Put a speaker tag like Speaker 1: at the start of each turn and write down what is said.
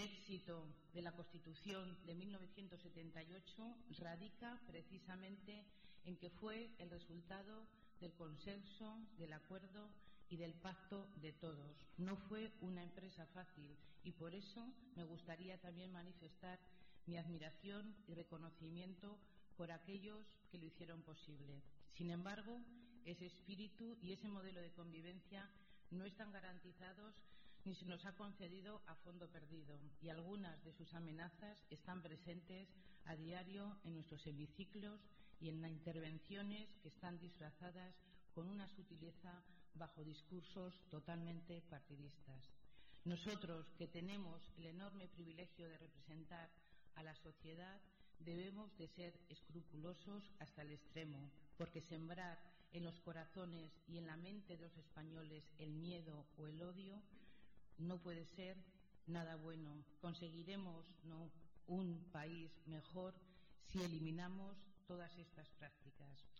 Speaker 1: éxito de la Constitución de 1978 radica precisamente en que fue el resultado del consenso, del acuerdo y del pacto de todos. No fue una empresa fácil y por eso me gustaría también manifestar mi admiración y reconocimiento por aquellos que lo hicieron posible. Sin embargo, ese espíritu y ese modelo de convivencia no están garantizados ni se nos ha concedido a fondo perdido, y algunas de sus amenazas están presentes a diario en nuestros hemiciclos y en las intervenciones que están disfrazadas con una sutileza bajo discursos totalmente partidistas. Nosotros, que tenemos el enorme privilegio de representar a la sociedad, debemos de ser escrupulosos hasta el extremo, porque sembrar en los corazones y en la mente de los españoles el miedo o el odio no puede ser nada bueno. Conseguiremos un país mejor si eliminamos todas estas prácticas.